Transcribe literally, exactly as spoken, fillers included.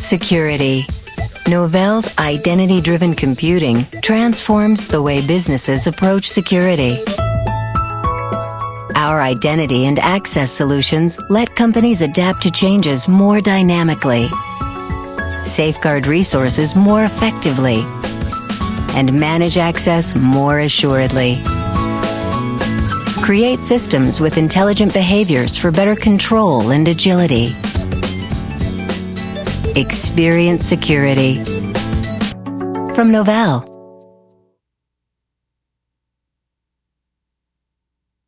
Security. Novell's identity-driven computing transforms the way businesses approach security. Our identity and access solutions let companies adapt to changes more dynamically, safeguard resources more effectively, and manage access more assuredly. Create systems with intelligent behaviors for better control and agility. Experience security from Novell.